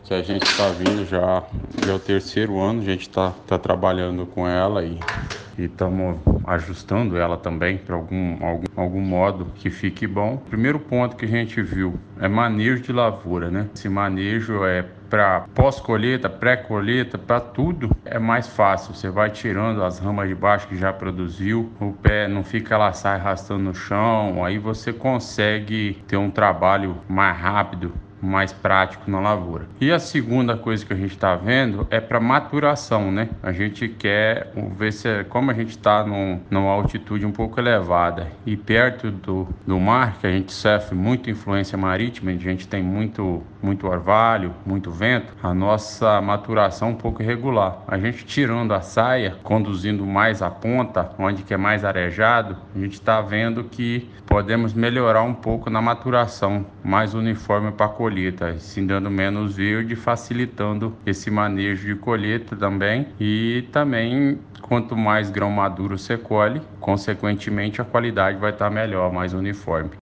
que a gente está vindo já é o terceiro ano, a gente está trabalhando com ela e estamos ajustando ela também para algum modo que fique bom. O primeiro ponto que a gente viu é manejo de lavoura, né? Esse manejo é para pós-colheita, pré-colheita, para tudo é mais fácil. Você vai tirando as ramas de baixo que já produziu, o pé não fica lá, sai arrastando no chão, aí você consegue ter um trabalho mais rápido, mais prático na lavoura. E a segunda coisa que a gente está vendo é para maturação, né? A gente quer ver se, como a gente está numa altitude um pouco elevada e perto do mar, que a gente sofre muita influência marítima, a gente tem muito orvalho, muito vento, a nossa maturação é um pouco irregular. A gente tirando a saia, conduzindo mais a ponta, onde que é mais arejado, a gente está vendo que podemos melhorar um pouco na maturação, mais uniforme para a colheita, assim dando menos verde, facilitando esse manejo de colheita também. E também, quanto mais grão maduro você colhe, consequentemente a qualidade vai estar melhor, mais uniforme.